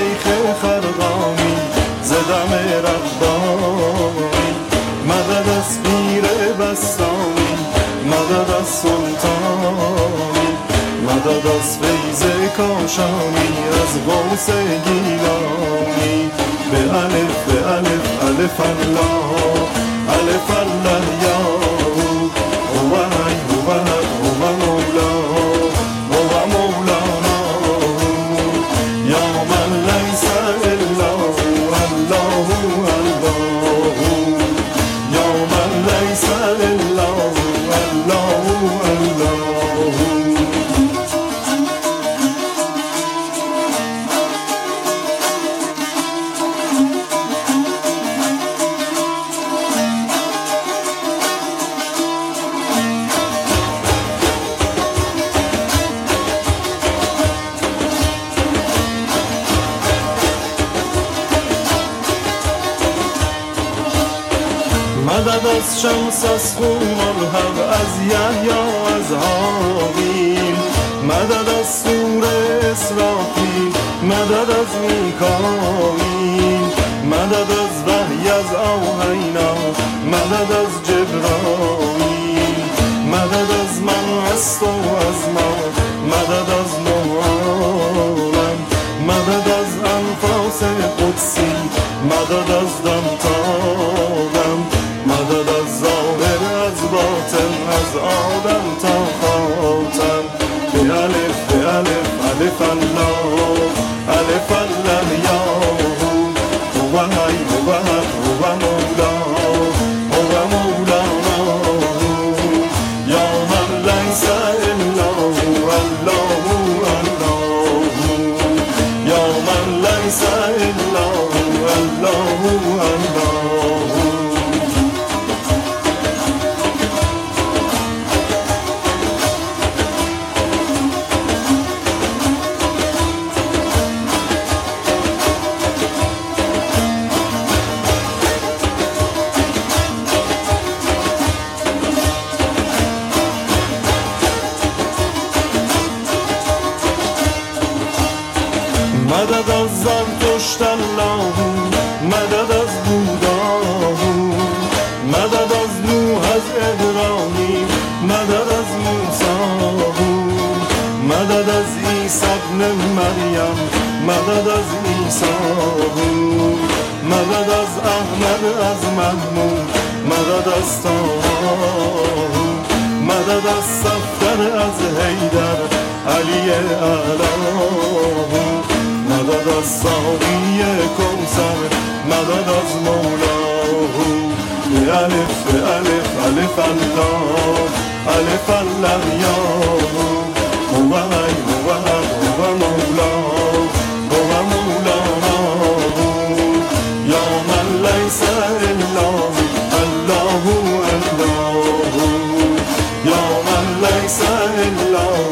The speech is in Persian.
شیخ خرقانی زدم ربانی، مدد از پیر بستانی، مدد از سلطانی، مدد از فیض کاشانی، از غوث گیلانی. به الف به الف الف الله، الف الله یا هو حی هو حق هو مولا هو مولانا، یا من لیس الا الله الله، یا من لیس الا الله الله. مدد از شمس از خمرحق، از یحیی از حاقیل، مدد از طور اسرافیل، مدد از میکائیل، مدد از وحی از اوحینا، مدد از جبرائیل، مدد از من است و از ما، مدد از نوعالم، مدد از انفاس قدسی، مدد از دم تا دم، مدد از ظاهر از باطن، از آدم تا خاتم. به الف به الف الف الله، الف الله یا هو حی هو حق هو مولا هو مولانا، یا من لیس الا الله الله، یا من لیس الا الله الله. مدد از زرتشت الله، مدد از بودا، مدد از نوح از ابراهیم، مدد از موسی، مدد از عیسی ابن مریم، مدد از عیسی، مدد از احمد از محمود، مدد از طه، مدد از صفدر از حیدر علی اعلی، مدد از ساقی کوثر، مدد از مولا. به الف به الف الف الله، الف الله یا هو حی هو حق هو مولا هو مولانا، یا من لیس الا الله الله، یا من لیس الا